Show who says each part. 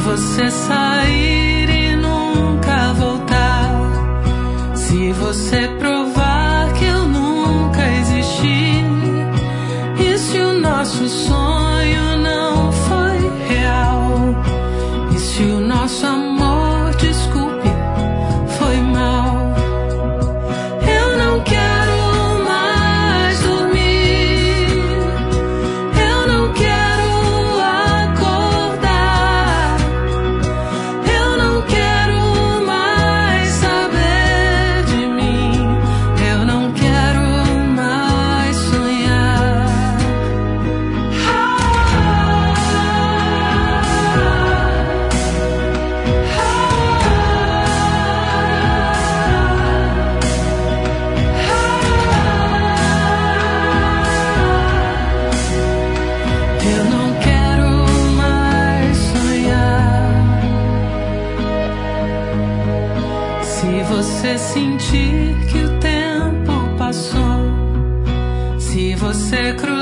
Speaker 1: você sair e nunca voltar, se você provar que eu nunca existi, e se o nosso sonho não foi real, e se o nosso amor, desculpe, foi mal. Eu não quero mais dormir, eu não quero acordar, eu não quero mais saber de mim, eu não quero mais sonhar. Eu não quero mais sonhar. Se você sentir que o tempo passou, se você cruzar